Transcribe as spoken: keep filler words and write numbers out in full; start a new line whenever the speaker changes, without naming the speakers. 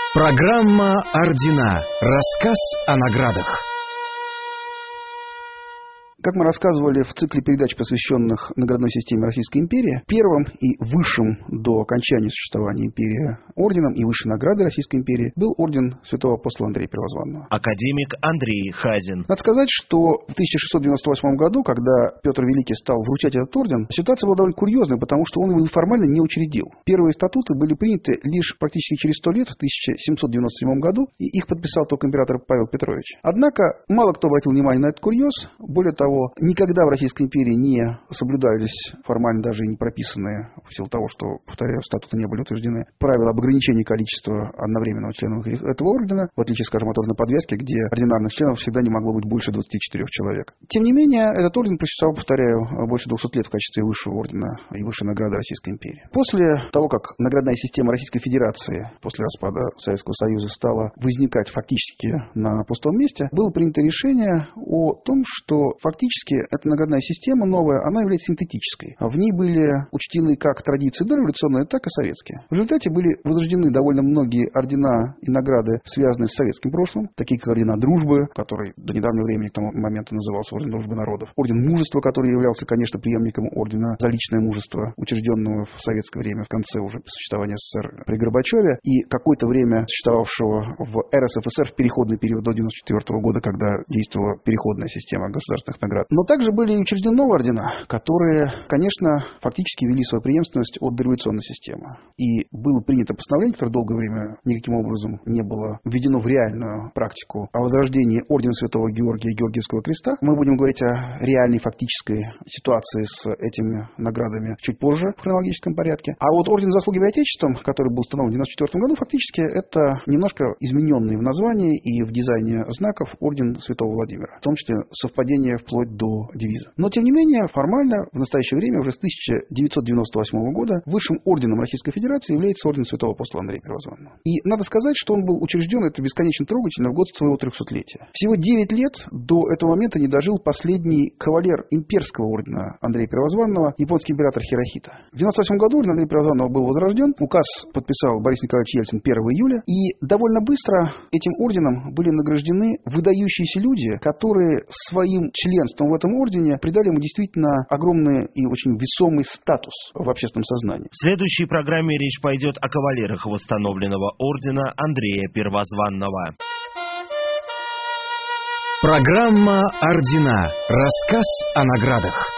Программа «Ордена». Рассказ о наградах.
Как мы рассказывали в цикле передач, посвященных наградной системе Российской империи, первым и высшим до окончания существования империи орденом и высшей наградой Российской империи был орден святого апостола Андрея Первозванного.
Академик Андрей Хазин.
Надо сказать, что в тысяча шестьсот девяносто восьмом году, когда Петр Великий стал вручать этот орден, ситуация была довольно курьезной, потому что он его формально не учредил. Первые статуты были приняты лишь практически через сто лет, в тысяча семьсот девяносто седьмом году, и их подписал только император Павел Петрович. Однако мало кто обратил внимание на этот курьез. Более того, никогда в Российской империи не соблюдались, формально даже и не прописанные, в силу того, что, повторяю, статуты не были утверждены, правила об ограничении количества одновременного членов этого ордена, в отличие, скажем, от ордена подвязки, где ординарных членов всегда не могло быть больше двадцати четырёх человек. Тем не менее, этот орден просуществовал, повторяю, больше двухсот лет в качестве высшего ордена и высшей награды Российской империи. После того, как наградная система Российской Федерации после распада Советского Союза стала возникать фактически на пустом месте, было принято решение о том, что фактически эта наградная система новая, она является синтетической. В ней были учтены как традиции дореволюционные, так и советские. В результате были возрождены довольно многие ордена и награды, связанные с советским прошлым, такие как ордена дружбы, который до недавнего времени к тому моменту назывался орден дружбы народов, орден мужества, который являлся, конечно, преемником ордена за личное мужество, учрежденного в советское время, в конце уже существования СССР при Горбачеве, и какое-то время существовавшего в эр эс эф эс эр в переходный период до девяносто четвёртого года, когда действовала переходная система государственных наград. Но также были учреждены новые ордена, которые, конечно, фактически вели свою преемственность от дореволюционной системы. И было принято постановление, которое долгое время никаким образом не было введено в реальную практику, о возрождении ордена Святого Георгия и Георгиевского креста. Мы будем говорить о реальной фактической ситуации с этими наградами чуть позже в хронологическом порядке. А вот орден заслуги перед Отечеством, который был установлен в девяносто четвёртом году, фактически это немножко измененный в названии и в дизайне знаков орден Святого Владимира, в том числе совпадение вплоть до девиза. Но, тем не менее, формально в настоящее время, уже с тысяча девятьсот девяносто восьмого года, высшим орденом Российской Федерации является орден святого апостола Андрея Первозванного. И надо сказать, что он был учрежден, это бесконечно трогательно, в год своего трехсотлетия. Всего девять лет до этого момента не дожил последний кавалер имперского ордена Андрея Первозванного, японский император Хирохита. В девяносто восьмом году орден Андрея Первозванного был возрожден, указ подписал Борис Николаевич Ельцин первого июля, и довольно быстро этим орденом были награждены выдающиеся люди, которые своим членством в этом ордене придали ему действительно огромный и очень весомый статус в общественном сознании.
В следующей программе речь пойдет о кавалерах восстановленного ордена Андрея Первозванного.
Программа «Ордена». Рассказ о наградах.